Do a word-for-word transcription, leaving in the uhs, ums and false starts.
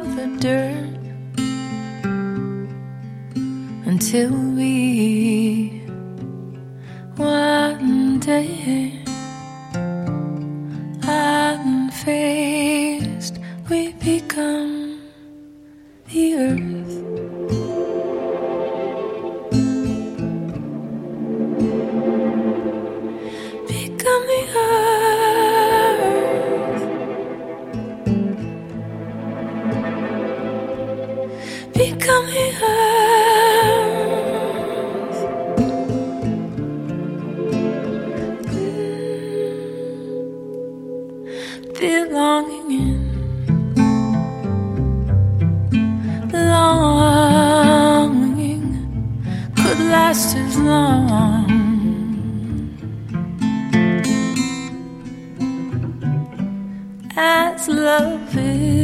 the dirt until we one day unfazed we become the earth. Become the earth. Become the earth. Belonging in, longing could last as long as love is.